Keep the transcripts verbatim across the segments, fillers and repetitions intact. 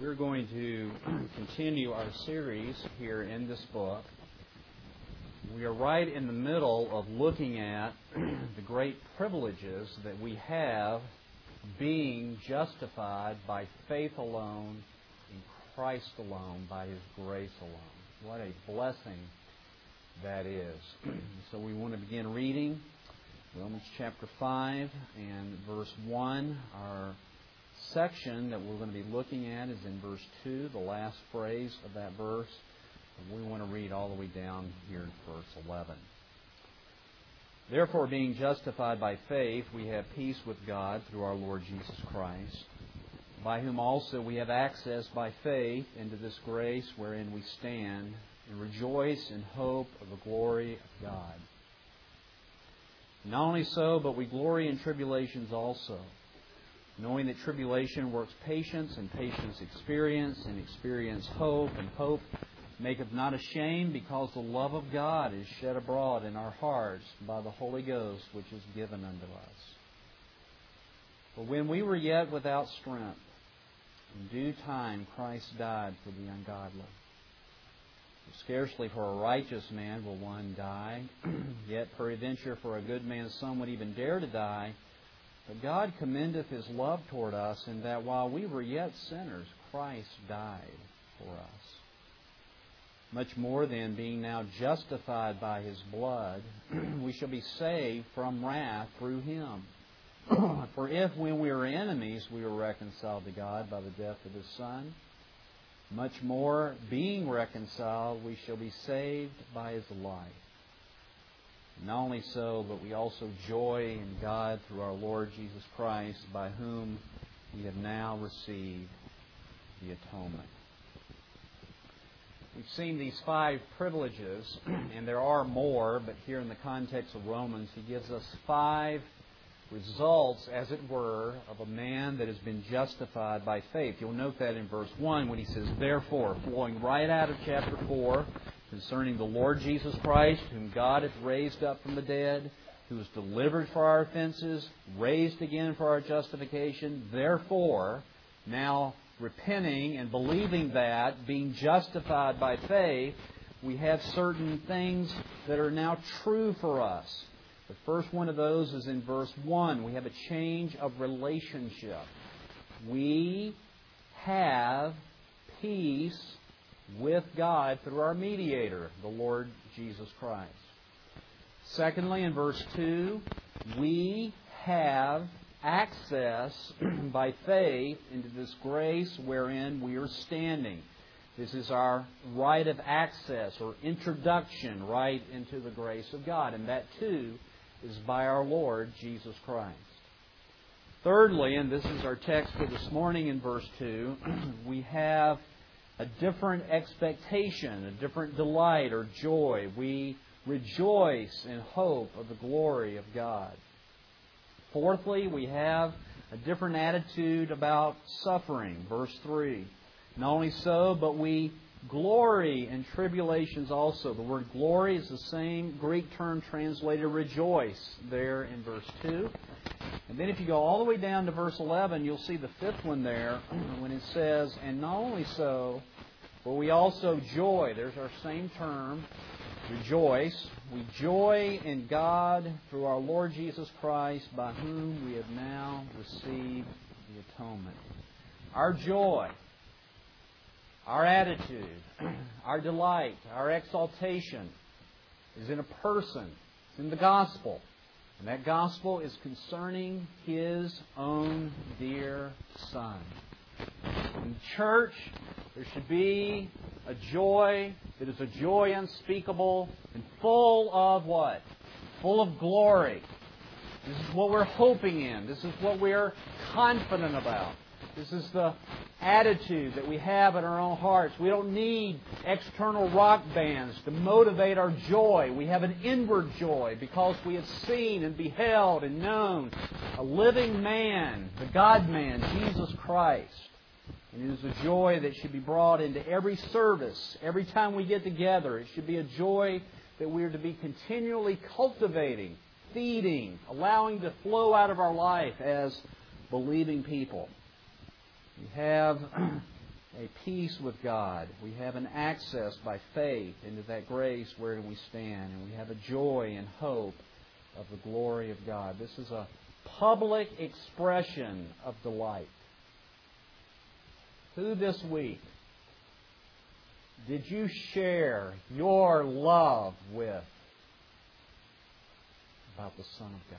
We're going to continue our series here in this book. We are right in the middle of looking at the great privileges that we have being justified by faith alone, in Christ alone, by His grace alone. What a blessing that is. So we want to begin reading Romans chapter five and verse one. Our section that we're going to be looking at is in verse two, the last phrase of that verse. And we want to read all the way down here to verse eleven. Therefore, being justified by faith, we have peace with God through our Lord Jesus Christ, by whom also we have access by faith into this grace wherein we stand, and rejoice in hope of the glory of God. Not only so, but we glory in tribulations also, knowing that tribulation works patience, and patience experience, and experience hope, and hope maketh not ashamed, because the love of God is shed abroad in our hearts by the Holy Ghost, which is given unto us. For when we were yet without strength, in due time Christ died for the ungodly. Scarcely for a righteous man will one die, yet peradventure for a good man some would even dare to die. But God commendeth His love toward us, in that while we were yet sinners, Christ died for us. Much more then, being now justified by His blood, we shall be saved from wrath through Him. For if when we were enemies we were reconciled to God by the death of His Son, much more, being reconciled, we shall be saved by His life. Not only so, but we also joy in God through our Lord Jesus Christ, by whom we have now received the atonement. We've seen these five privileges, and there are more, but here in the context of Romans, he gives us five results, as it were, of a man that has been justified by faith. You'll note that in verse one when he says, therefore, flowing right out of chapter four, concerning the Lord Jesus Christ, whom God hath raised up from the dead, who was delivered for our offenses, raised again for our justification. Therefore, now repenting and believing that, being justified by faith, we have certain things that are now true for us. The first one of those is in verse one. We have a change of relationship. We have peace with God through our mediator, the Lord Jesus Christ. Secondly, in verse two, we have access by faith into this grace wherein we are standing. This is our right of access or introduction right into the grace of God. And that too is by our Lord Jesus Christ. Thirdly, and this is our text for this morning in verse two, we have a different expectation, a different delight or joy. We rejoice in hope of the glory of God. Fourthly, we have a different attitude about suffering. Verse three. Not only so, but we glory in tribulations also. The word glory is the same Greek term translated rejoice there in verse two. And then if you go all the way down to verse eleven, you'll see the fifth one there when it says, and not only so, but we also joy. There's our same term, rejoice. We joy in God through our Lord Jesus Christ, by whom we have now received the atonement. Our joy, our attitude, our delight, our exaltation is in a person. It's in the gospel. And that gospel is concerning His own dear Son. In church, there should be a joy that is a joy unspeakable and full of what? Full of glory. This is what we're hoping in. This is what we're confident about. This is the attitude that we have in our own hearts. We don't need external rock bands to motivate our joy. We have an inward joy because we have seen and beheld and known a living man, the God-man, Jesus Christ. And it is a joy that should be brought into every service. Every time we get together, it should be a joy that we are to be continually cultivating, feeding, allowing to flow out of our life as believing people. We have a peace with God. We have an access by faith into that grace wherein we stand. And we have a joy and hope of the glory of God. This is a public expression of delight. Who this week did you share your love with about the Son of God?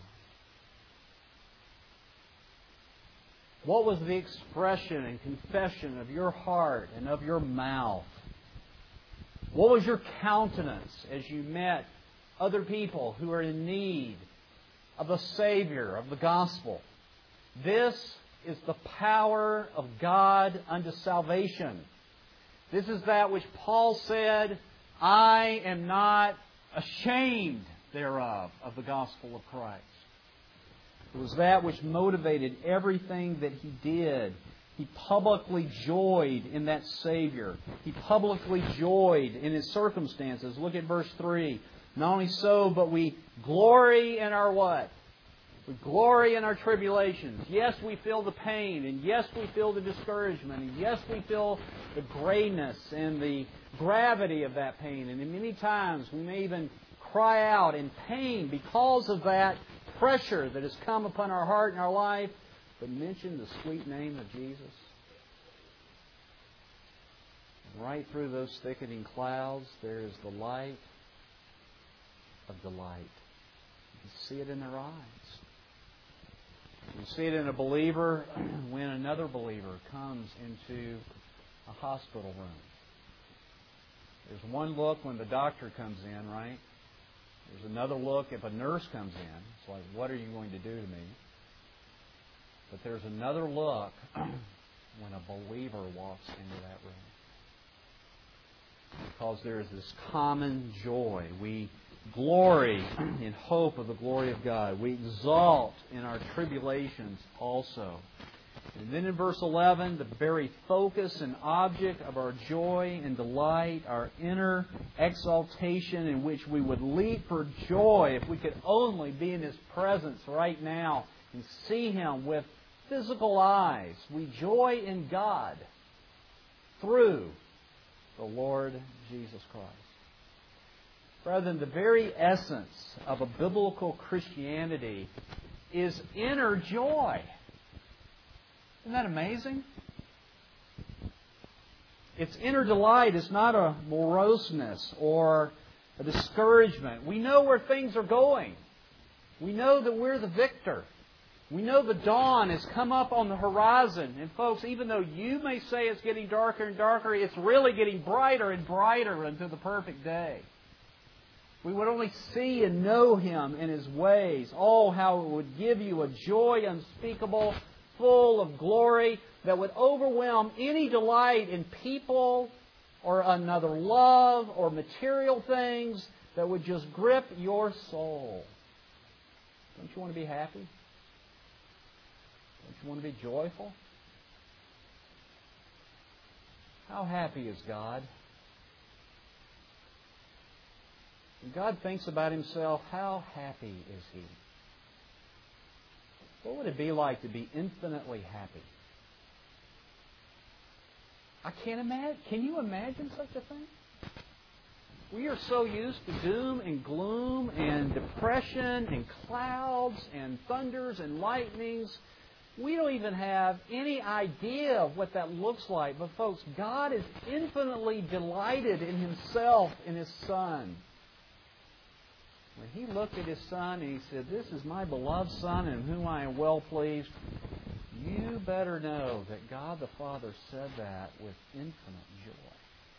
What was the expression and confession of your heart and of your mouth? What was your countenance as you met other people who are in need of a Savior, of the gospel? This is the power of God unto salvation. This is that which Paul said, I am not ashamed thereof, of the gospel of Christ. It was that which motivated everything that he did. He publicly joyed in that Savior. He publicly joyed in his circumstances. Look at verse three. Not only so, but we glory in our what? We glory in our tribulations. Yes, we feel the pain, and yes, we feel the discouragement, and yes, we feel the grayness and the gravity of that pain. And many times we may even cry out in pain because of that pressure that has come upon our heart and our life. But mention the sweet name of Jesus. And right through those thickening clouds, there is the light of delight. You can see it in their eyes. You see it in a believer when another believer comes into a hospital room. There's one look when the doctor comes in, right? There's another look if a nurse comes in. It's like, what are you going to do to me? But there's another look when a believer walks into that room. Because there is this common joy. We glory in hope of the glory of God. We exalt in our tribulations also. And then in verse eleven, the very focus and object of our joy and delight, our inner exaltation in which we would leap for joy if we could only be in His presence right now and see Him with physical eyes. We joy in God through the Lord Jesus Christ. Rather than the very essence of a biblical Christianity is inner joy. Isn't that amazing? It's inner delight. It's not a moroseness or a discouragement. We know where things are going. We know that we're the victor. We know the dawn has come up on the horizon. And folks, even though you may say it's getting darker and darker, it's really getting brighter and brighter until the perfect day. We would only see and know Him in His ways. Oh, how it would give you a joy unspeakable, full of glory, that would overwhelm any delight in people or another love or material things that would just grip your soul. Don't you want to be happy? Don't you want to be joyful? How happy is God? When God thinks about Himself, how happy is He? What would it be like to be infinitely happy? I can't imagine. Can you imagine such a thing? We are so used to doom and gloom and depression and clouds and thunders and lightnings. We don't even have any idea of what that looks like. But folks, God is infinitely delighted in Himself, in His Son. When He looked at His Son and He said, "This is my beloved Son in whom I am well pleased," you better know that God the Father said that with infinite joy.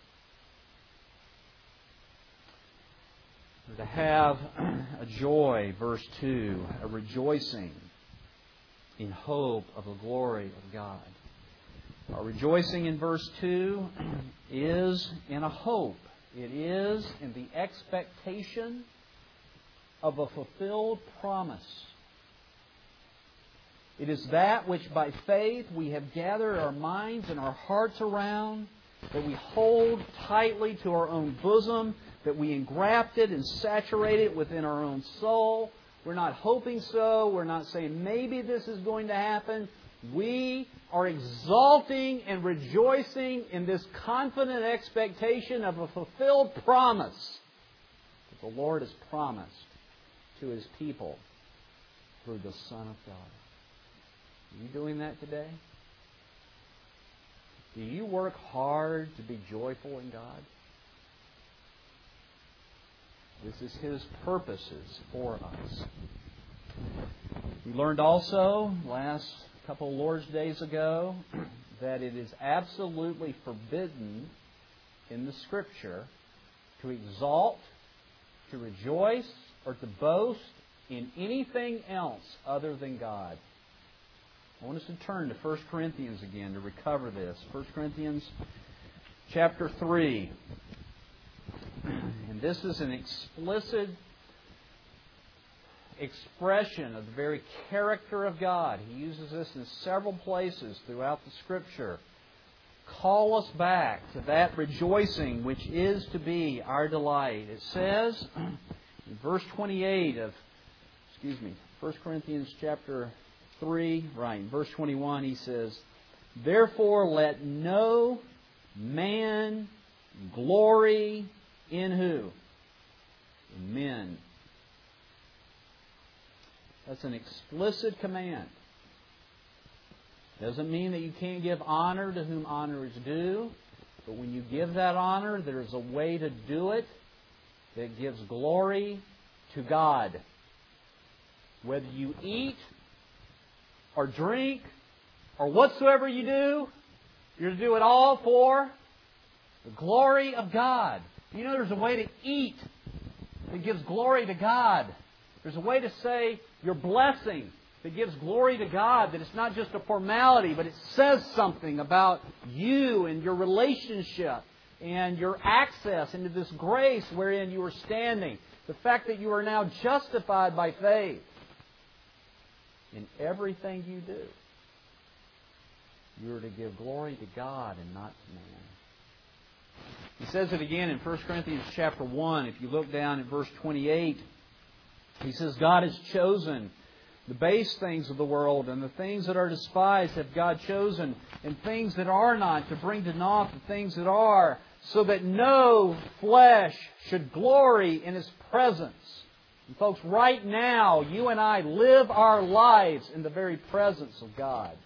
We're to have a joy, verse two, a rejoicing in hope of the glory of God. Our rejoicing in verse two is in a hope. It is in the expectation of a fulfilled promise. It is that which by faith we have gathered our minds and our hearts around, that we hold tightly to our own bosom, that we engraft it and saturate it within our own soul. We're not hoping so. We're not saying maybe this is going to happen. We are exalting and rejoicing in this confident expectation of a fulfilled promise that the Lord has promised to His people through the Son of God. Are you doing that today? Do you work hard to be joyful in God? This is His purposes for us. We learned also last couple of Lord's Days ago that it is absolutely forbidden in the Scripture to exalt, to rejoice, or to boast in anything else other than God. I want us to turn to First Corinthians again to recover this. First Corinthians chapter three. And this is an explicit expression of the very character of God. He uses this in several places throughout the Scripture. Call us back to that rejoicing which is to be our delight. It says in verse twenty-eight of, excuse me, First Corinthians chapter three, right, in verse twenty-one, he says, "Therefore let no man glory in" who? In men. That's an explicit command. Doesn't mean that you can't give honor to whom honor is due, but when you give that honor, there's a way to do it that gives glory to God. Whether you eat or drink or whatsoever you do, you're to do it all for the glory of God. You know, there's a way to eat that gives glory to God. There's a way to say your blessing that gives glory to God, that it's not just a formality, but it says something about you and your relationship and your access into this grace wherein you are standing. The fact that you are now justified by faith in everything you do. You are to give glory to God and not to man. He says it again in First Corinthians chapter one. If you look down at verse twenty-eight, he says, "God has chosen the base things of the world, and the things that are despised have God chosen, and things that are not, to bring to naught the things that are, so that no flesh should glory in His presence." And folks, right now, you and I live our lives in the very presence of God.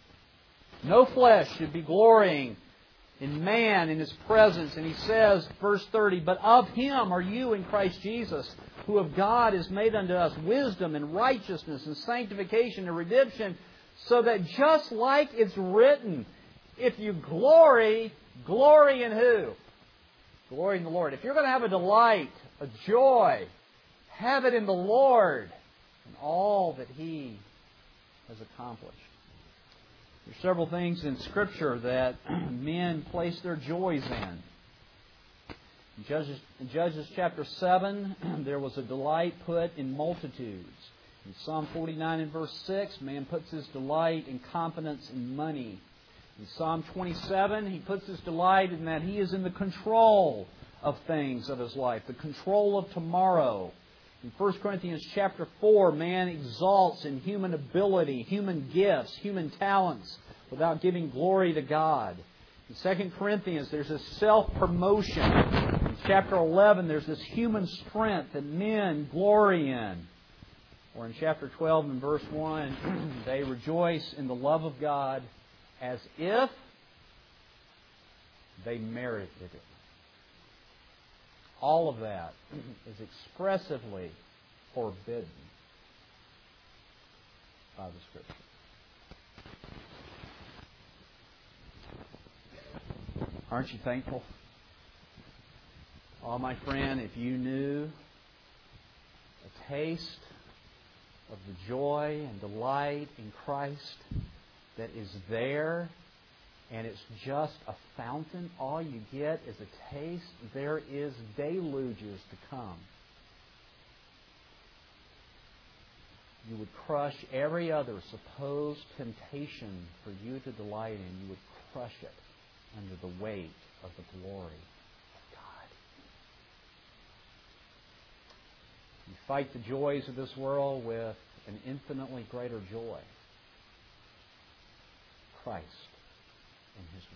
No flesh should be glorying in man, in His presence. And he says, verse thirty, "But of Him are you in Christ Jesus, who of God is made unto us wisdom and righteousness and sanctification and redemption, so that just like it's written, if you glory, glory in" who? Glory in the Lord. If you're going to have a delight, a joy, have it in the Lord and all that He has accomplished. There are several things in Scripture that men place their joys in. In Judges, in Judges chapter seven, there was a delight put in multitudes. In Psalm forty-nine and verse six, man puts his delight and confidence in money. In Psalm twenty-seven, he puts his delight in that he is in the control of things of his life, the control of tomorrow. In First Corinthians chapter four, man exalts in human ability, human gifts, human talents, without giving glory to God. In Second Corinthians, there's this self-promotion. In chapter eleven, there's this human strength that men glory in. Or in chapter twelve and verse one, they rejoice in the love of God as if they merited it. All of that is expressively forbidden by the Scripture. Aren't you thankful? Oh, my friend, if you knew a taste of the joy and delight in Christ that is there, and it's just a fountain, all you get is a taste, there is deluges to come. You would crush every other supposed temptation for you to delight in. You would crush it under the weight of the glory of God. You fight the joys of this world with an infinitely greater joy. Christ and His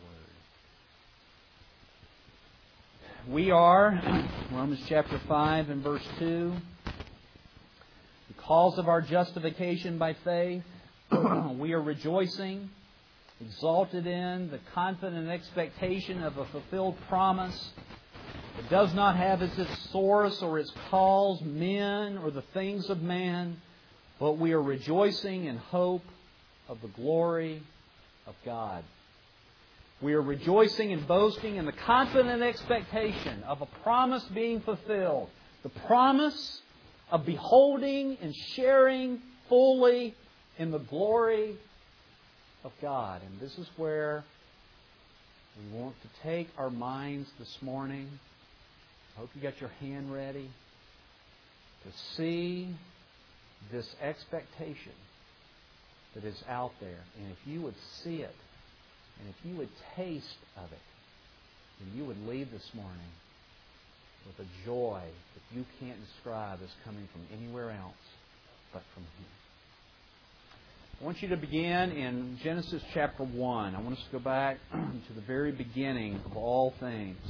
Word. We are, Romans chapter five and verse two, because of our justification by faith, we are rejoicing, exalted in the confident expectation of a fulfilled promise. It does not have as its source or its cause men or the things of man, but we are rejoicing in hope of the glory of God. We are rejoicing and boasting in the confident expectation of a promise being fulfilled. The promise of beholding and sharing fully in the glory of God. And this is where we want to take our minds this morning. I hope you got your hand ready to see this expectation that is out there. And if you would see it, and if you would taste of it, then you would leave this morning with a joy that you can't describe as coming from anywhere else but from Him. I want you to begin in Genesis chapter one. I want us to go back to the very beginning of all things.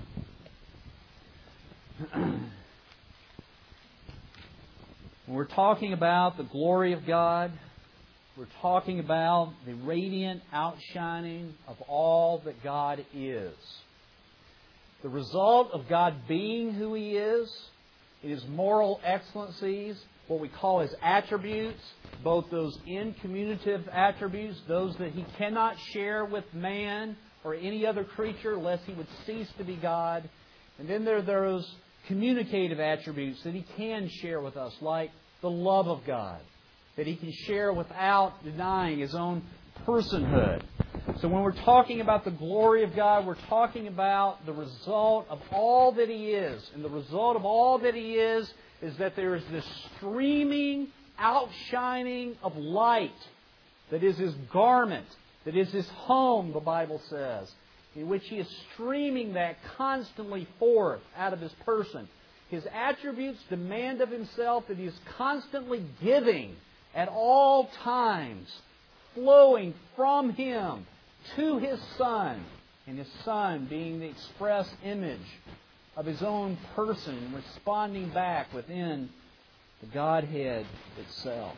When we're talking about the glory of God, we're talking about the radiant outshining of all that God is. The result of God being who He is, in His moral excellencies, what we call His attributes, both those incommunicative attributes, those that He cannot share with man or any other creature lest He would cease to be God. And then there are those communicative attributes that He can share with us, like the love of God, that He can share without denying His own personhood. So when we're talking about the glory of God, we're talking about the result of all that He is. And the result of all that He is is that there is this streaming outshining of light that is His garment, that is His home, the Bible says, in which He is streaming that constantly forth out of His person. His attributes demand of Himself that He is constantly giving at all times, flowing from Him to His Son, and His Son being the express image of His own person, responding back within the Godhead itself.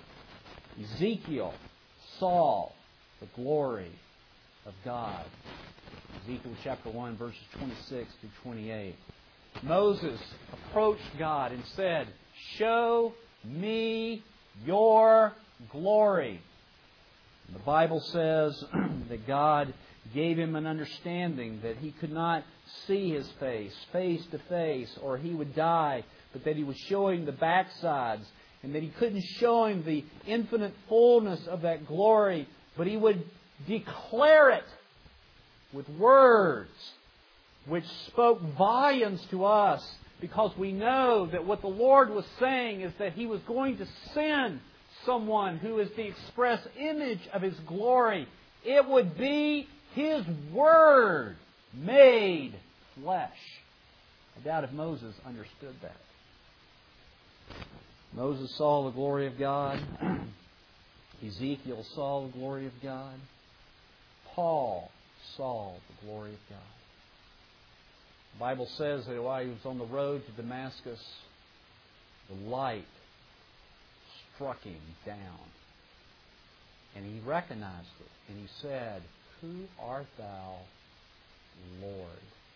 Ezekiel saw the glory of God. Ezekiel chapter one, verses twenty-six through twenty-eight. Moses approached God and said, "Show me your glory." The Bible says that God gave him an understanding that he could not see His face, face to face, or he would die, but that He was showing the backsides, and that He couldn't show him the infinite fullness of that glory, but He would declare it with words which spoke volumes to us, because we know that what the Lord was saying is that He was going to send someone who is the express image of His glory. It would be His Word made flesh. I doubt if Moses understood that. Moses saw the glory of God. Ezekiel saw the glory of God. Paul saw the glory of God. The Bible says that while he was on the road to Damascus, the light struck him down. And he recognized it. And he said, "Who art thou, Lord?"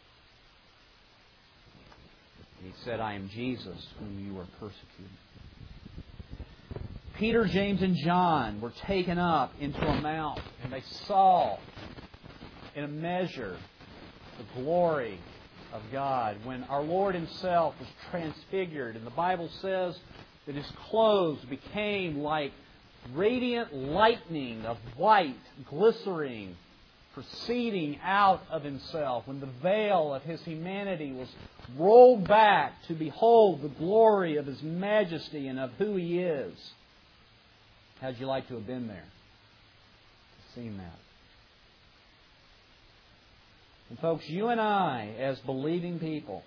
And he said, "I am Jesus, whom you are persecuting." Peter, James, and John were taken up into a mount, and they saw in a measure the glory of God. When our Lord Himself was transfigured, and the Bible says that His clothes became like radiant lightning of white, glistering, proceeding out of Himself. When the veil of His humanity was rolled back to behold the glory of His majesty and of who He is. How'd you like to have been there? Seen that. And folks, you and I, as believing people,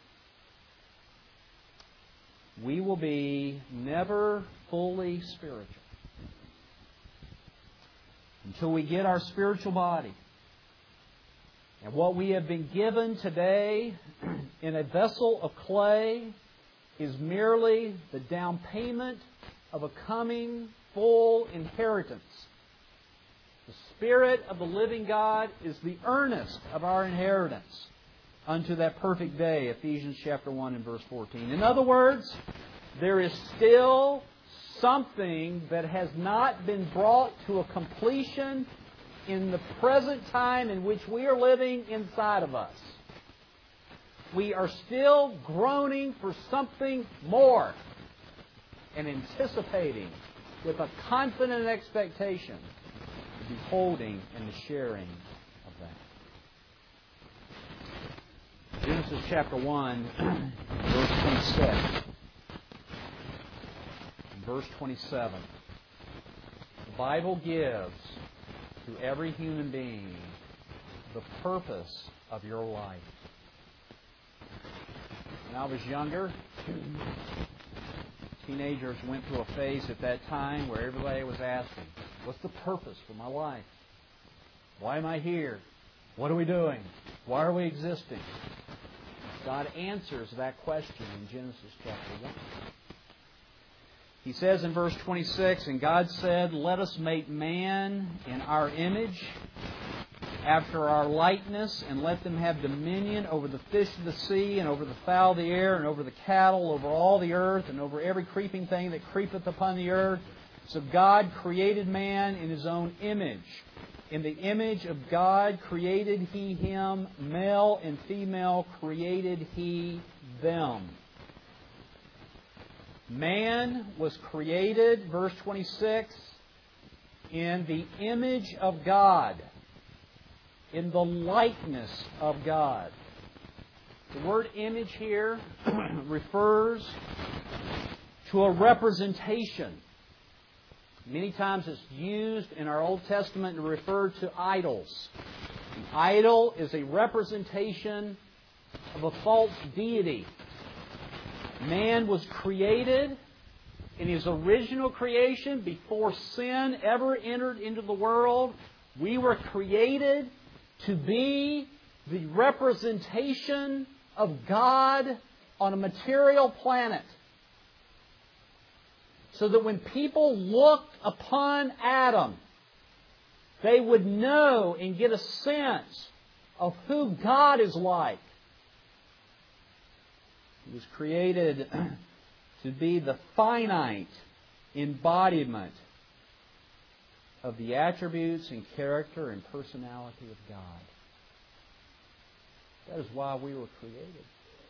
we will be never fully spiritual until we get our spiritual body. And what we have been given today in a vessel of clay is merely the down payment of a coming full inheritance. The Spirit of the living God is the earnest of our inheritance unto that perfect day, Ephesians chapter one and verse fourteen. In other words, there is still something that has not been brought to a completion in the present time in which we are living inside of us. We are still groaning for something more and anticipating with a confident expectation the beholding and the sharing of that. Genesis chapter one, verse twenty-six. And verse twenty-seven. The Bible gives to every human being the purpose of your life. When I was younger, teenagers went through a phase at that time where everybody was asking, what's the purpose for my life? Why am I here? What are we doing? Why are we existing? God answers that question in Genesis chapter one. He says in verse twenty-six, and God said, let us make man in our image, after our likeness, and let them have dominion over the fish of the sea, and over the fowl of the air, and over the cattle, over all the earth, and over every creeping thing that creepeth upon the earth. So God created man in His own image. In the image of God created He him, male and female created He them. Man was created, verse twenty-six, in the image of God, in the likeness of God. The word image here refers to a representation. Many times it's used in our Old Testament to refer to idols. An idol is a representation of a false deity. Man was created in his original creation before sin ever entered into the world. We were created to be the representation of God on a material planet. So that when people looked upon Adam, they would know and get a sense of who God is like. He was created to be the finite embodiment of the attributes and character and personality of God. That is why we were created.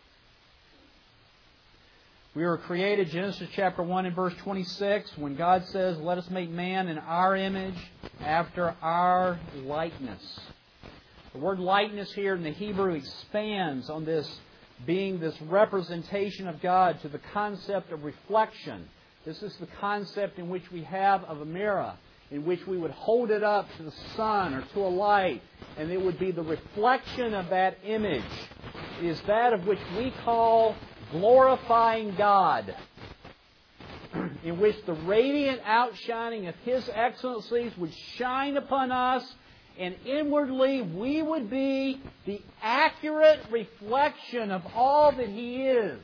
We were created, Genesis chapter one and verse twenty-six, when God says, let us make man in our image, after our likeness. The word likeness here in the Hebrew expands on this being this representation of God to the concept of reflection. This is the concept in which we have of a mirror, in which we would hold it up to the sun or to a light, and it would be the reflection of that image. It is that of which we call glorifying God, in which the radiant outshining of His excellencies would shine upon us, and inwardly we would be the accurate reflection of all that He is.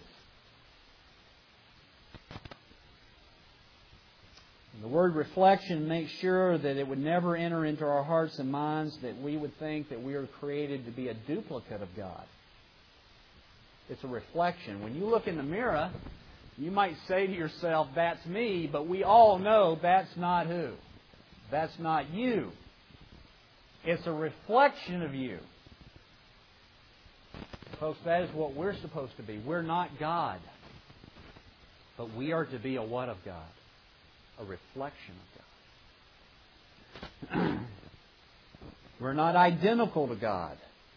And the word reflection makes sure that it would never enter into our hearts and minds that we would think that we are created to be a duplicate of God. It's a reflection. When you look in the mirror, you might say to yourself, that's me, but we all know that's not who. That's not you. It's a reflection of you. Folks, that is what we're supposed to be. We're not God. But we are to be a what of God? A reflection of God. We're not identical to God.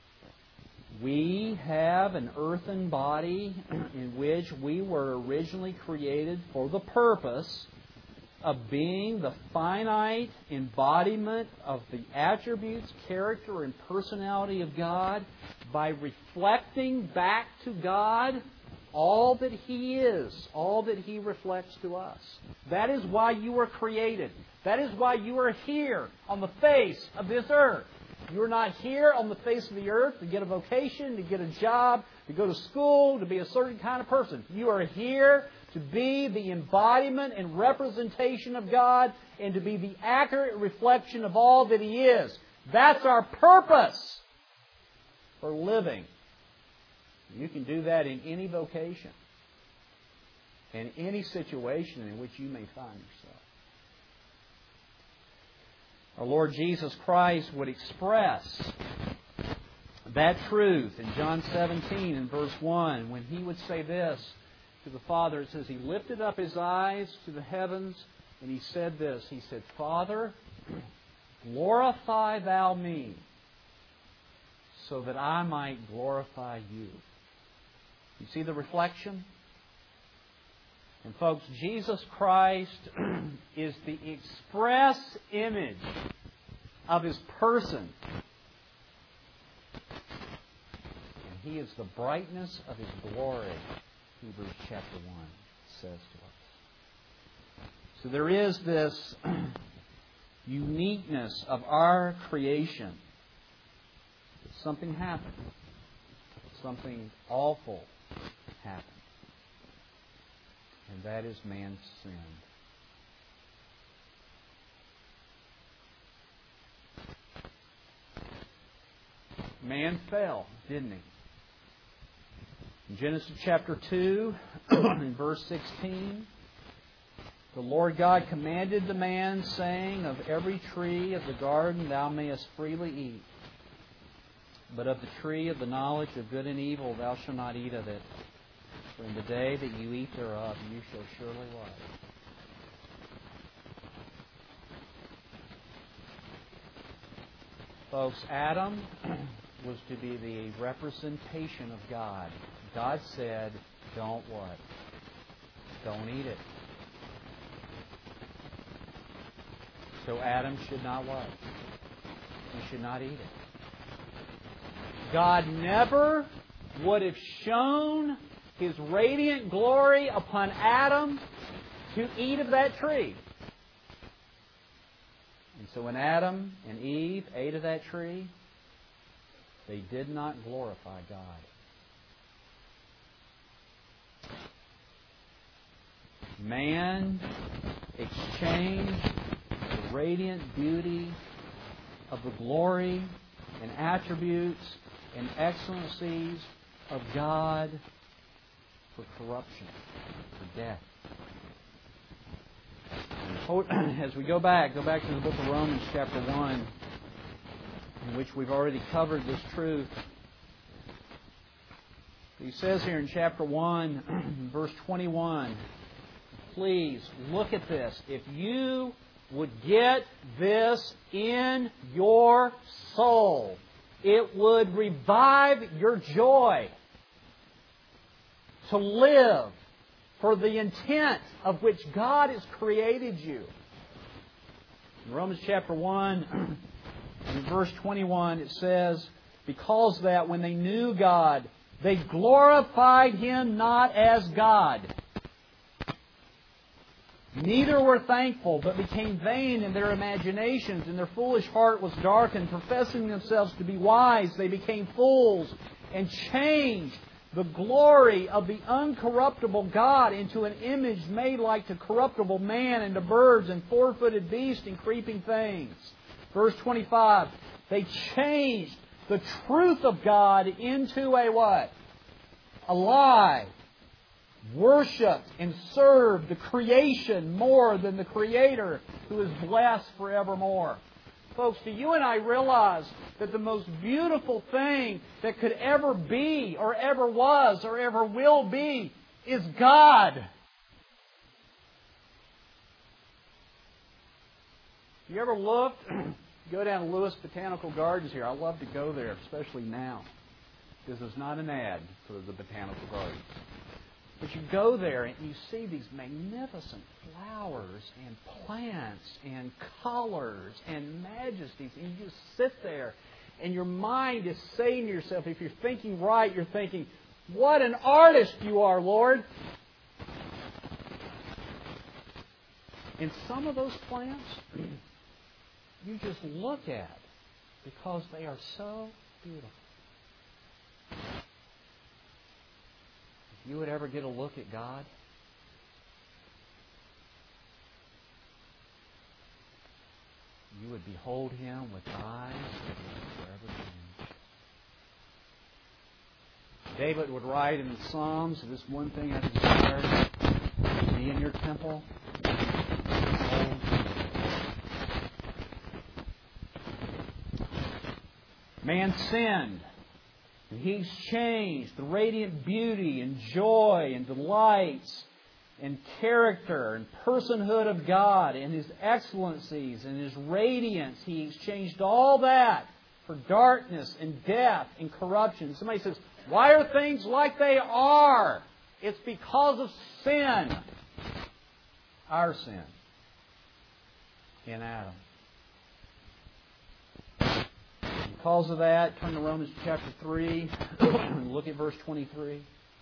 We have an earthen body in which we were originally created for the purpose of being the finite embodiment of the attributes, character, and personality of God by reflecting back to God all that He is, all that He reflects to us. That is why you were created. That is why you are here on the face of this earth. You are not here on the face of the earth to get a vocation, to get a job, to go to school, to be a certain kind of person. You are here to be the embodiment and representation of God and to be the accurate reflection of all that He is. That's our purpose for living. You can do that in any vocation, in any situation in which you may find yourself. Our Lord Jesus Christ would express that truth in John seventeen and verse one when He would say this to the Father. It says, He lifted up His eyes to the heavens and He said this. He said, Father, glorify Thou me so that I might glorify You. You see the reflection? And folks, Jesus Christ is the express image of His person. And He is the brightness of His glory, Hebrews chapter one says to us. So there is this uniqueness of our creation. Something happened. Something awful happened. And that is man's sin. Man fell, didn't he? In Genesis chapter two, in verse sixteen, the Lord God commanded the man, saying, Of every tree of the garden thou mayest freely eat, but of the tree of the knowledge of good and evil thou shalt not eat of it. For in the day that you eat thereof, you shall surely what? Folks, Adam was to be the representation of God. God said, don't what? Don't eat it. So Adam should not what? He should not eat it. God never would have shown His radiant glory upon Adam to eat of that tree. And so when Adam and Eve ate of that tree, they did not glorify God. Man exchanged the radiant beauty of the glory and attributes and excellencies of God for corruption, for death. As we go back, go back to the book of Romans chapter one, in which we've already covered this truth. He says here in chapter one, verse twenty-one, please look at this. If you would get this in your soul, it would revive your joy to live for the intent of which God has created you. In Romans chapter one, in verse twenty-one, it says, because that when they knew God, they glorified Him not as God. Neither were thankful, but became vain in their imaginations, and their foolish heart was darkened. Professing themselves to be wise, they became fools, and changed the glory of the uncorruptible God into an image made like to corruptible man, and to birds, and four-footed beasts, and creeping things. Verse twenty-five, they changed the truth of God into a what? A lie. Worshipped and served the creation more than the Creator, who is blessed forevermore. Folks, do you and I realize that the most beautiful thing that could ever be, or ever was, or ever will be, is God? You ever looked? Go down to Lewis Botanical Gardens here. I love to go there, especially now. This is not an ad for the Botanical Gardens. But you go there and you see these magnificent flowers and plants and colors and majesties. And you just sit there and your mind is saying to yourself, if you're thinking right, you're thinking, What an artist you are, Lord! And some of those plants, you just look at because they are so beautiful. If you would ever get a look at God, you would behold Him with eyes that would forever change. David would write in the Psalms, this one thing I desire, to be in your temple. Man sinned, and he's changed. The radiant beauty and joy and delights and character and personhood of God and His excellencies and His radiance, He exchanged all that for darkness and death and corruption. Somebody says, why are things like they are? It's because of sin. Our sin in Adam. Because of that, turn to Romans chapter three and look at verse twenty-three.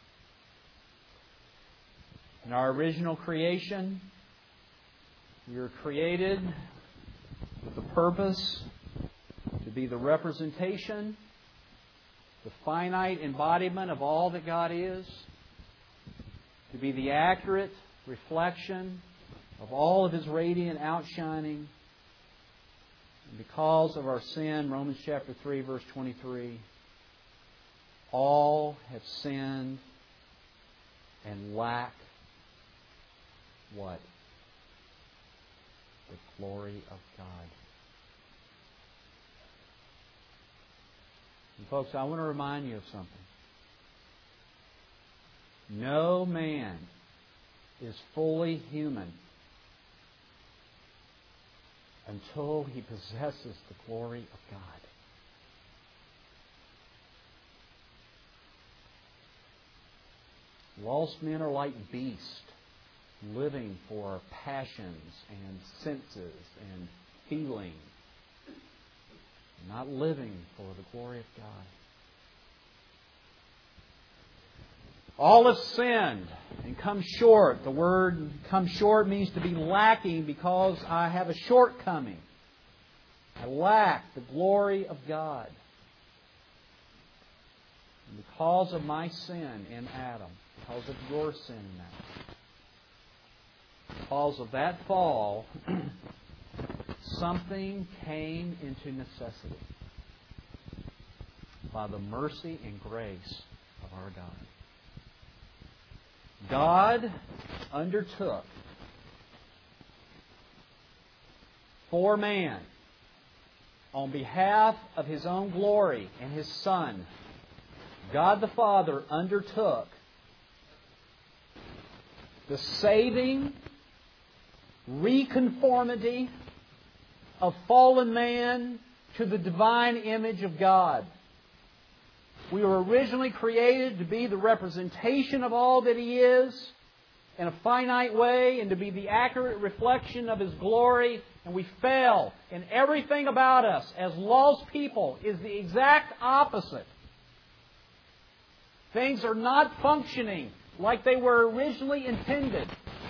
In our original creation, we were created with the purpose to be the representation, the finite embodiment of all that God is, to be the accurate reflection of all of His radiant outshining. And because of our sin, Romans chapter three, verse twenty-three, all have sinned and lack what? The glory of God. And folks, I want to remind you of something. No man is fully human until he possesses the glory of God. Lost men are like beasts, living for passions and senses and feeling, not living for the glory of God. All have sinned and come short. The word come short means to be lacking because I have a shortcoming. I lack the glory of God. And because of my sin in Adam, because of your sin in Adam, because of that fall, something came into necessity by the mercy and grace of our God. God undertook for man, on behalf of His own glory and His Son, God the Father undertook the saving reconformity of fallen man to the divine image of God. We were originally created to be the representation of all that He is in a finite way and to be the accurate reflection of His glory. And we fell. And everything about us as lost people is the exact opposite. Things are not functioning like they were originally intended.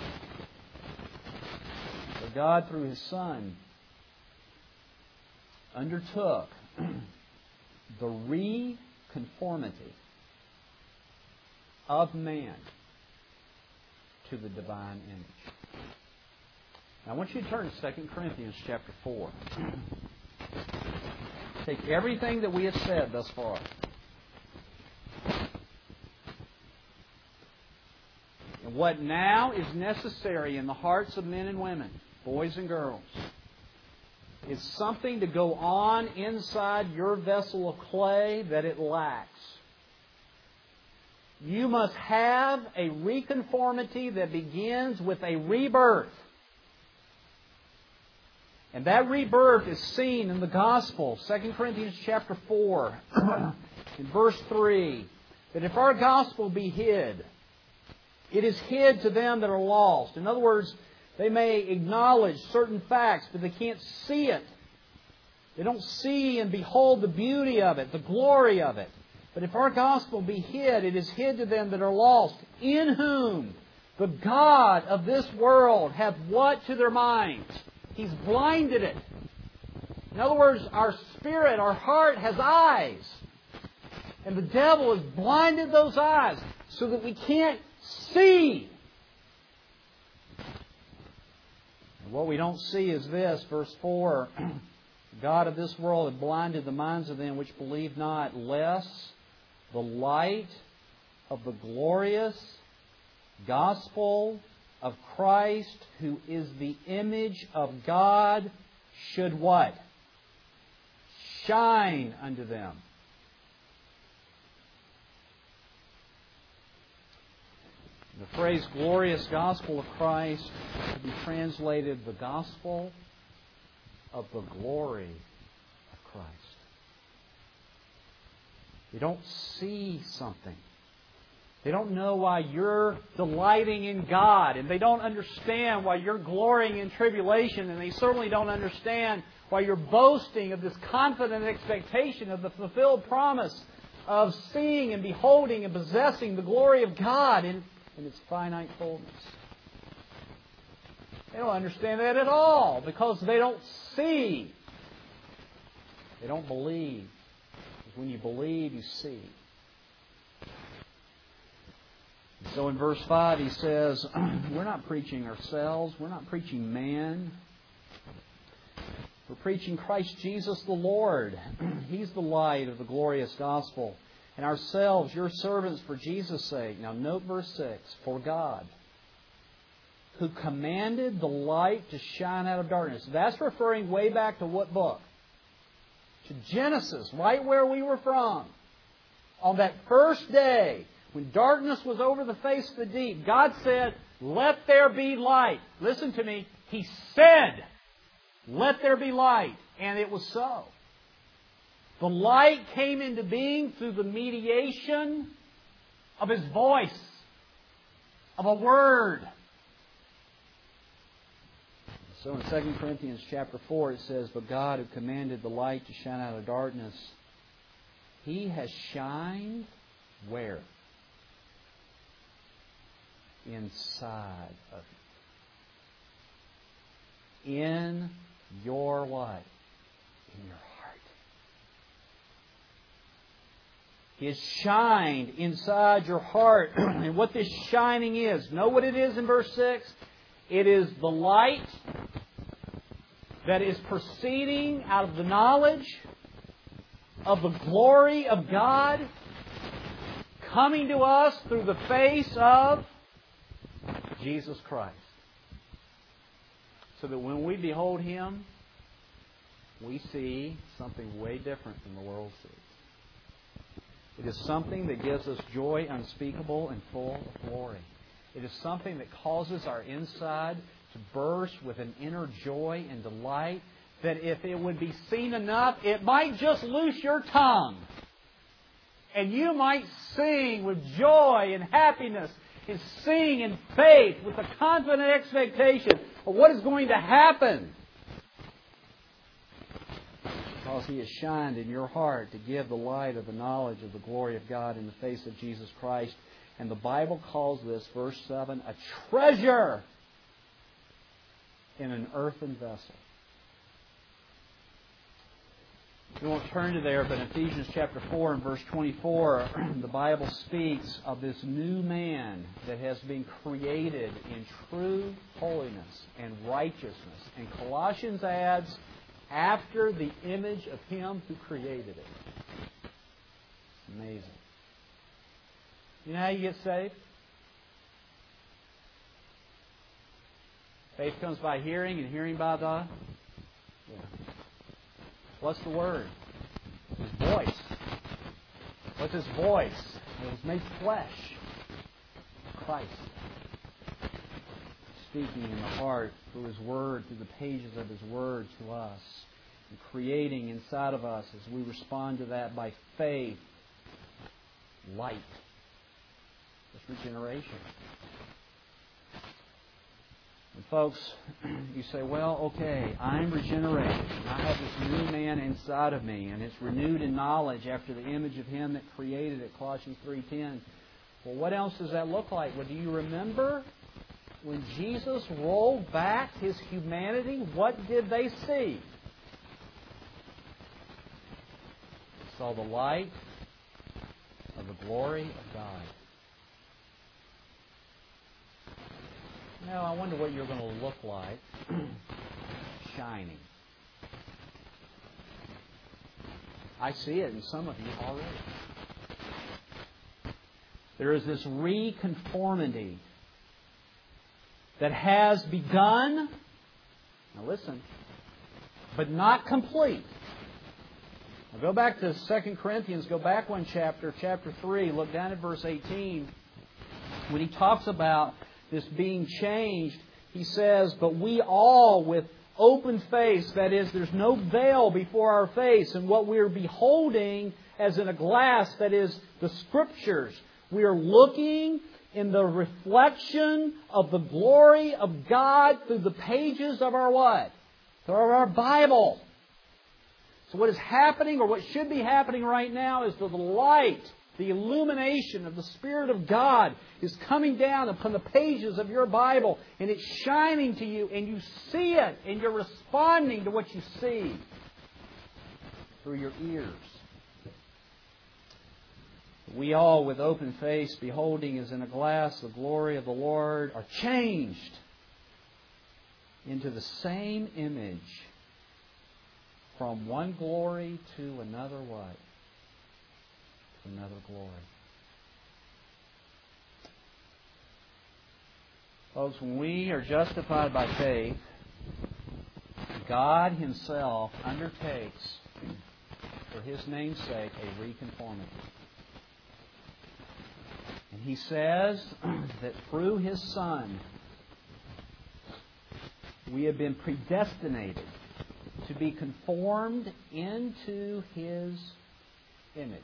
But God, through His Son, undertook the re conformity of man to the divine image. Now, I want you to turn to Second Corinthians chapter four. Take everything that we have said thus far. And what now is necessary in the hearts of men and women, boys and girls, is something to go on inside your vessel of clay that it lacks. You must have a reconformity that begins with a rebirth. And that rebirth is seen in the Gospel, Second Corinthians chapter four, in verse three, that if our gospel be hid, it is hid to them that are lost. In other words, they may acknowledge certain facts, but they can't see it. They don't see and behold the beauty of it, the glory of it. But if our gospel be hid, it is hid to them that are lost, in whom the God of this world hath what to their minds? He's blinded it. In other words, our spirit, our heart has eyes. And the devil has blinded those eyes so that we can't see. And what we don't see is this, verse four. God of this world hath blinded the minds of them which believe not, lest the light of the glorious gospel of Christ, who is the image of God, should what? Shine unto them. The phrase glorious gospel of Christ could be translated the gospel of the glory of Christ. They don't see something. They don't know why you're delighting in God, and they don't understand why you're glorying in tribulation, and they certainly don't understand why you're boasting of this confident expectation of the fulfilled promise of seeing and beholding and possessing the glory of God in, in its finite fullness. They don't understand that at all because they don't see. They don't believe. Because when you believe, you see. So in verse five he says, we're not preaching ourselves. We're not preaching man. We're preaching Christ Jesus the Lord. He's the light of the glorious gospel. And ourselves, your servants for Jesus' sake. Now note verse six. For God, who commanded the light to shine out of darkness. That's referring way back to what book? To Genesis, right where we were from. On that first day, when darkness was over the face of the deep, God said, let there be light. Listen to me. He said, let there be light. And it was so. The light came into being through the mediation of His voice, of a word. So in Second Corinthians chapter four it says, but God who commanded the light to shine out of darkness, He has shined where? Inside of you. In your what? In your heart. He has shined inside your heart. And what this shining is, know what it is in verse six? It is the light that is proceeding out of the knowledge of the glory of God, coming to us through the face of Jesus Christ. So that when we behold Him, we see something way different than the world sees. It is something that gives us joy unspeakable and full of glory. It is something that causes our inside to burst with an inner joy and delight that if it would be seen enough, it might just loose your tongue. And you might sing with joy and happiness and sing in faith with a confident expectation of what is going to happen. Because He has shined in your heart to give the light of the knowledge of the glory of God in the face of Jesus Christ. And the Bible calls this, verse seven, a treasure in an earthen vessel. We won't turn to there, but in Ephesians chapter four and verse twenty-four, the Bible speaks of this new man that has been created in true holiness and righteousness. And Colossians adds, after the image of Him who created it. Amazing. You know how you get saved? Faith comes by hearing, and hearing by the... Yeah. What's the Word? His voice. What's His voice? It was made flesh. Christ. Speaking in the heart through His Word, through the pages of His Word to us. And creating inside of us as we respond to that by faith, light. This regeneration. And folks, you say, well, okay, I'm regenerated. And I have this new man inside of me, and it's renewed in knowledge after the image of Him that created it, Colossians three ten. Well, what else does that look like? Well, do you remember when Jesus rolled back His humanity? What did they see? They saw the light of the glory of God. Now, I wonder what you're going to look like shining. I see it in some of you already. There is this reconformity that has begun, now listen, but not complete. Now go back to Second Corinthians, go back one chapter, chapter three, look down at verse eighteen. When he talks about this being changed, he says, but we all with open face, that is, there's no veil before our face, and what we're beholding as in a glass, that is, the Scriptures. We are looking in the reflection of the glory of God through the pages of our what? Through our Bible. So what is happening, or what should be happening right now, is that the light, the illumination of the Spirit of God is coming down upon the pages of your Bible, and it's shining to you, and you see it, and you're responding to what you see through your ears. We all, with open face, beholding as in a glass the glory of the Lord, are changed into the same image from one glory to another what? To another glory. Folks, when we are justified by faith, God Himself undertakes, for His name's sake, a reconformity. And He says that through His Son, we have been predestinated to be conformed into His image.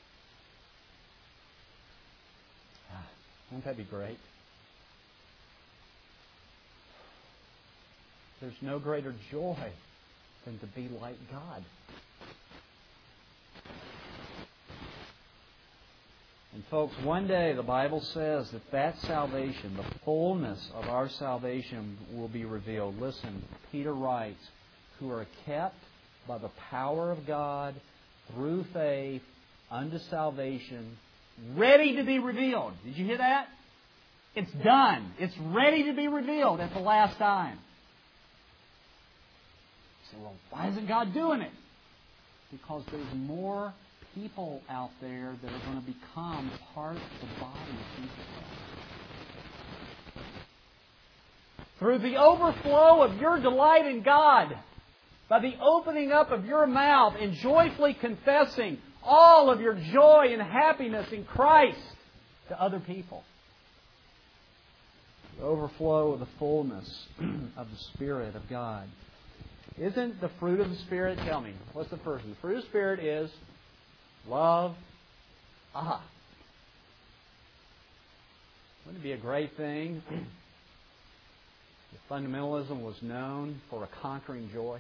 Won't that be great? There's no greater joy than to be like God. And folks, one day the Bible says that that salvation, the fullness of our salvation will be revealed. Listen, Peter writes, who are kept by the power of God through faith unto salvation, ready to be revealed. Did you hear that? It's done. It's ready to be revealed at the last time. You say, well, why isn't God doing it? Because there's more people out there that are going to become part of the body of Jesus Christ. Through the overflow of your delight in God, by the opening up of your mouth and joyfully confessing all of your joy and happiness in Christ to other people. The overflow of the fullness of the Spirit of God. Isn't the fruit of the Spirit, tell me, what's the first one? The fruit of the Spirit is love. Aha. Wouldn't it be a great thing if fundamentalism was known for a conquering joy?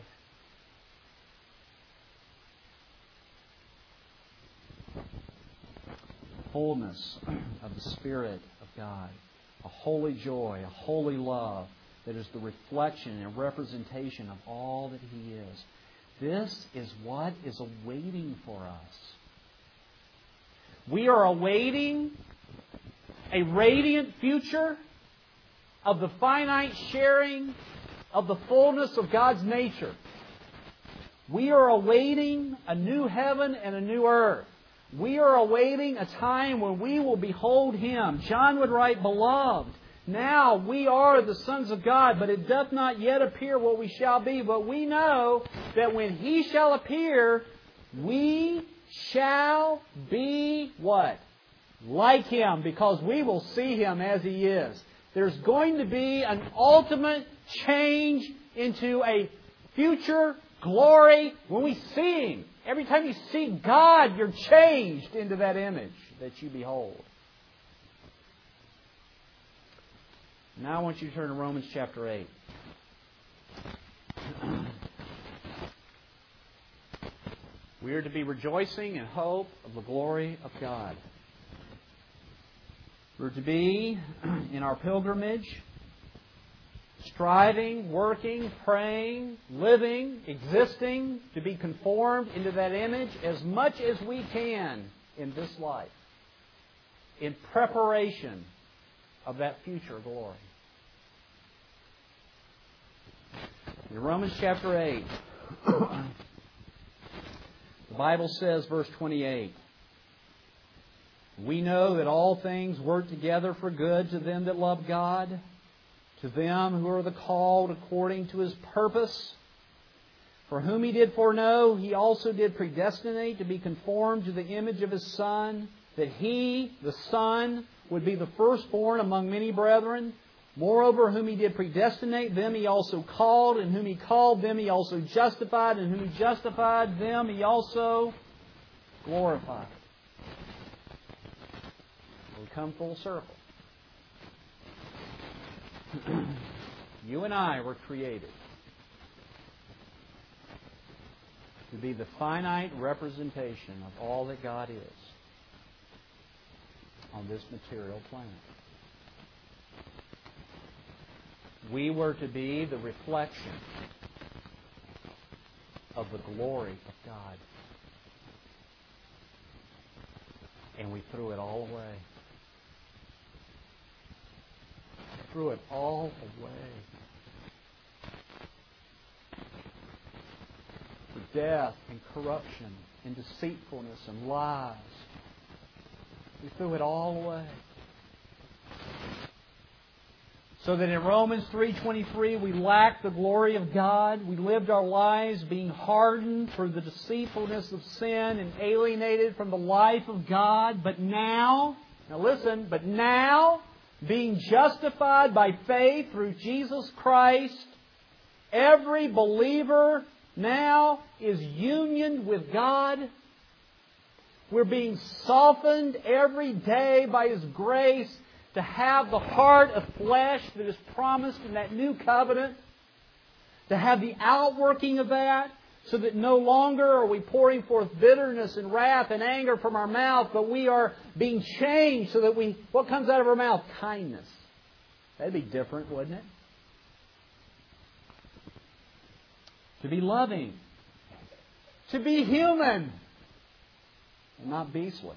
Fullness of the Spirit of God. A holy joy, a holy love that is the reflection and representation of all that He is. This is what is awaiting for us. We are awaiting a radiant future of the finite sharing of the fullness of God's nature. We are awaiting a new heaven and a new earth. We are awaiting a time when we will behold Him. John would write, beloved, now we are the sons of God, but it doth not yet appear what we shall be. But we know that when He shall appear, we shall be what? Like Him, because we will see Him as He is. There's going to be an ultimate change into a future glory when we see Him. Every time you see God, you're changed into that image that you behold. Now I want you to turn to Romans chapter eight. We are to be rejoicing in hope of the glory of God. We're to be in our pilgrimage, striving, working, praying, living, existing to be conformed into that image as much as we can in this life, in preparation of that future glory. In Romans chapter eight, the Bible says, verse twenty-eight, we know that all things work together for good to them that love God, to them who are the called according to His purpose. For whom He did foreknow, He also did predestinate to be conformed to the image of His Son, that He, the Son, would be the firstborn among many brethren. Moreover, whom He did predestinate, them He also called, and whom He called, them He also justified, and whom He justified, them He also glorified. We come full circle. You and I were created to be the finite representation of all that God is on this material planet. We were to be the reflection of the glory of God. And we threw it all away. Threw it all away. For death and corruption and deceitfulness and lies. We threw it all away. So that in Romans three twenty-three we lacked the glory of God. We lived our lives being hardened for the deceitfulness of sin and alienated from the life of God. But now, now listen, but now, being justified by faith through Jesus Christ, every believer now is unioned with God. We're being softened every day by His grace to have the heart of flesh that is promised in that new covenant, to have the outworking of that, so that no longer are we pouring forth bitterness and wrath and anger from our mouth, but we are being changed so that we, what comes out of our mouth? Kindness. That'd be different, wouldn't it? To be loving. To be human. And not beastly.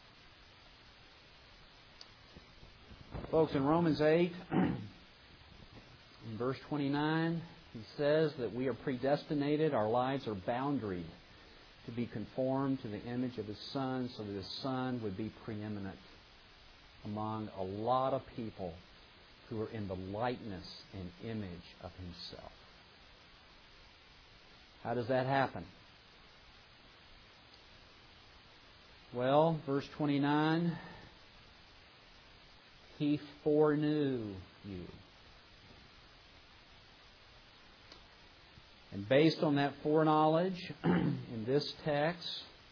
Folks, in Romans eight, in verse twenty-nine, he says that we are predestinated, our lives are boundaried to be conformed to the image of His Son, so that His Son would be preeminent among a lot of people who are in the likeness and image of Himself. How does that happen? Well, verse twenty-nine, He foreknew you. And based on that foreknowledge, in this text,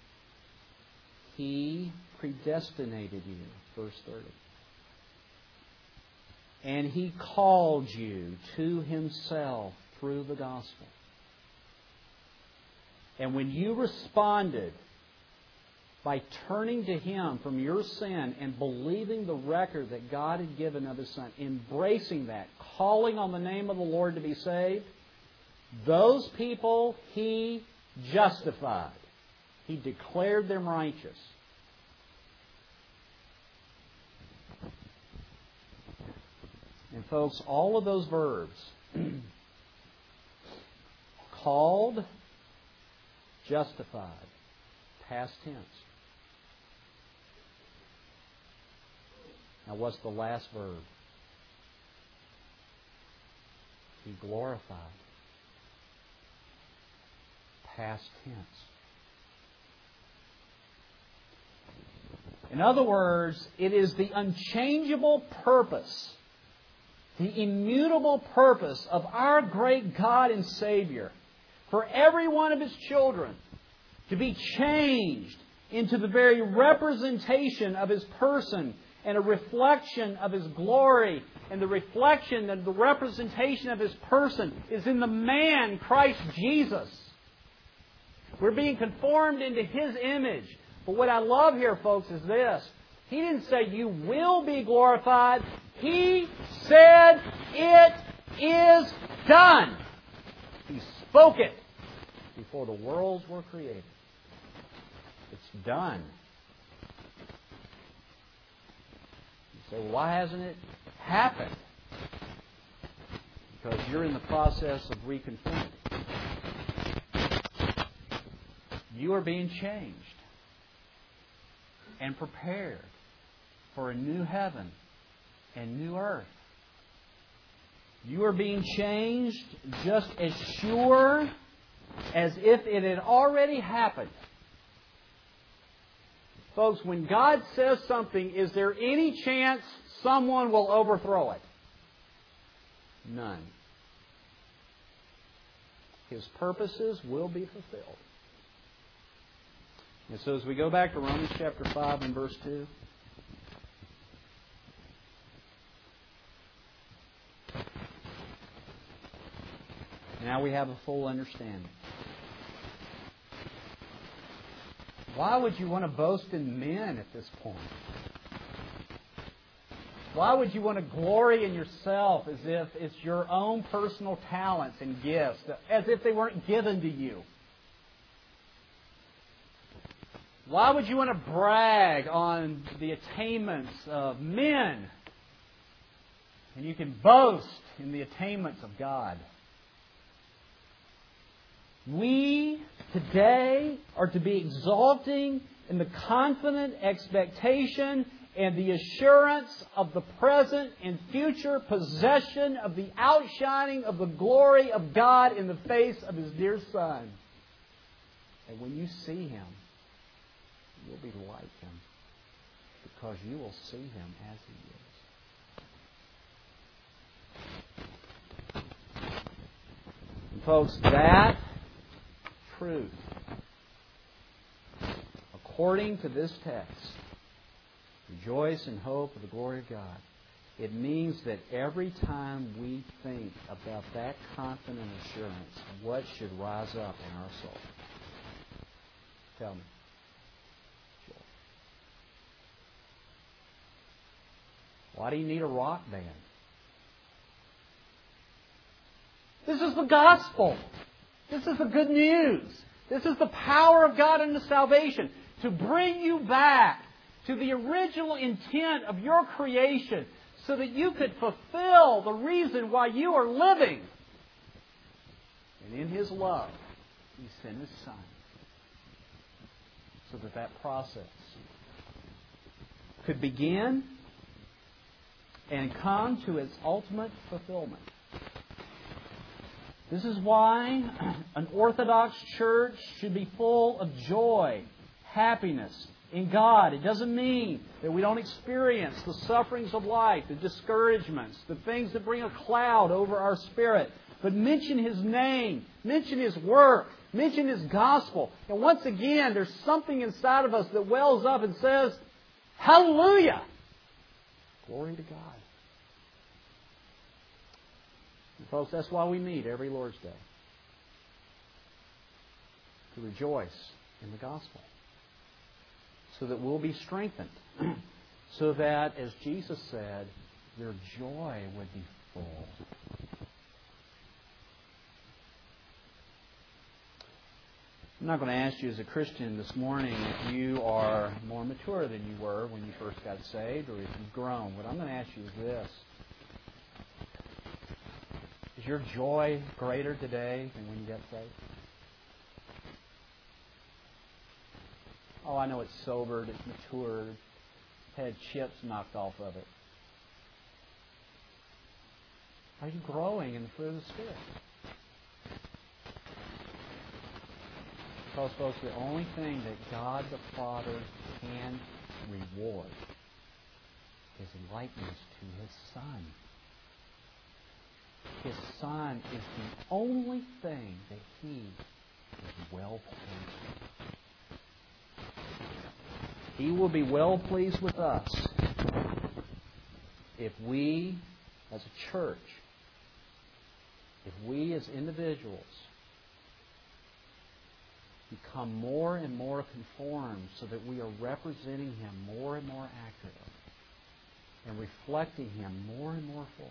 He predestinated you, verse thirty. And He called you to Himself through the gospel. And when you responded by turning to Him from your sin and believing the record that God had given of His Son, embracing that, calling on the name of the Lord to be saved, those people He justified. He declared them righteous. And folks, all of those verbs, called, justified, past tense. Now what's the last verb? He glorified. Past tense. In other words, it is the unchangeable purpose, the immutable purpose of our great God and Savior for every one of His children to be changed into the very representation of His person and a reflection of His glory, and the reflection and the representation of His person is in the man, Christ Jesus. We're being conformed into His image. But what I love here, folks, is this. He didn't say you will be glorified. He said it is done. He spoke it before the worlds were created. It's done. You say, well, why hasn't it happened? Because you're in the process of reconforming. You are being changed and prepared for a new heaven and new earth. You are being changed just as sure as if it had already happened. Folks, when God says something, is there any chance someone will overthrow it? None. His purposes will be fulfilled. And so as we go back to Romans chapter five and verse two, now we have a full understanding. Why would you want to boast in men at this point? Why would you want to glory in yourself as if it's your own personal talents and gifts, as if they weren't given to you? Why would you want to brag on the attainments of men? And you can boast in the attainments of God. We today are to be exalting in the confident expectation and the assurance of the present and future possession of the outshining of the glory of God in the face of His dear Son. And when you see Him, you'll be like Him, because you will see Him as He is. And folks, that truth, according to this text, rejoice in hope of the glory of God. It means that every time we think about that confident assurance, what should rise up in our soul? Tell me. Joy. Why do you need a rock band? This is the gospel. This is the good news. This is the power of God unto salvation to bring you back to the original intent of your creation so that you could fulfill the reason why you are living. And in His love, He sent His Son so that that process could begin and come to its ultimate fulfillment. This is why an Orthodox church should be full of joy, happiness in God. It doesn't mean that we don't experience the sufferings of life, the discouragements, the things that bring a cloud over our spirit. But mention His name, mention His work, mention His gospel. And once again, there's something inside of us that wells up and says, hallelujah! Glory to God. And folks, that's why we meet every Lord's Day. To rejoice in the gospel. So that we'll be strengthened. So that, as Jesus said, your joy would be full. I'm not going to ask you as a Christian this morning if you are more mature than you were when you first got saved or if you've grown. What I'm going to ask you is this. Is your joy greater today than when you got saved? Oh, I know it's sobered, it's matured, had chips knocked off of it. Are you growing in the fruit of the Spirit? Because, folks, the only thing that God the Father can reward is likeness to His Son. His Son is the only thing that He is well pleased with. He will be well pleased with us if we as a church, if we as individuals become more and more conformed so that we are representing Him more and more accurately and reflecting Him more and more fully.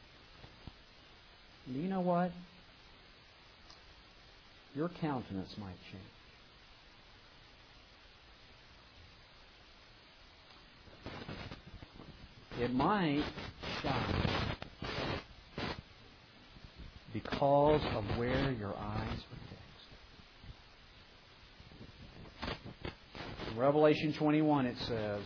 And do you know what? Your countenance might change. It might shine because of where your eyes were fixed. In Revelation twenty-one it says,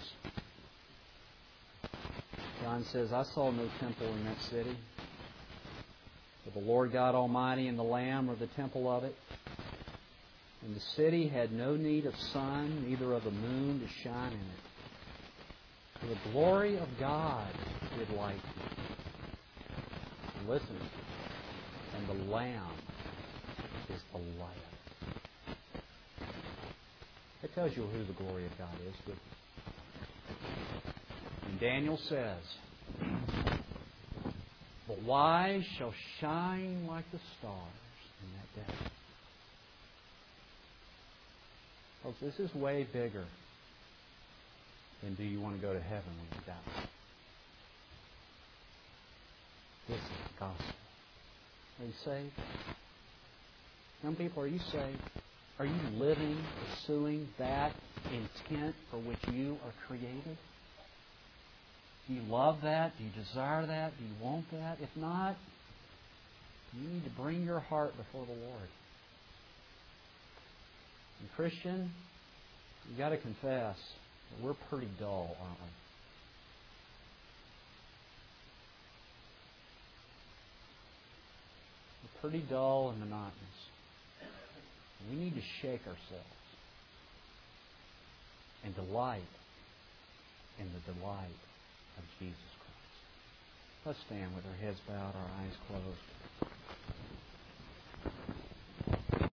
John says, I saw no temple in that city, but the Lord God Almighty and the Lamb are the temple of it. And the city had no need of sun, neither of the moon to shine in it. For the glory of God did light it. And listen, and the Lamb is the light of it. That tells you who the glory of God is. But and Daniel says, the wise shall shine like the stars in that day. Folks, this is way bigger than do you want to go to heaven when you die. This is the gospel. Are you saved? Young people, are you saved? Are you living, pursuing that intent for which you are created? Do you love that? Do you desire that? Do you want that? If not, you need to bring your heart before the Lord. And Christian, you've got to confess that we're pretty dull, aren't we? We're pretty dull and monotonous. We need to shake ourselves and delight in the delight of Jesus Christ. Let's stand with our heads bowed, our eyes closed.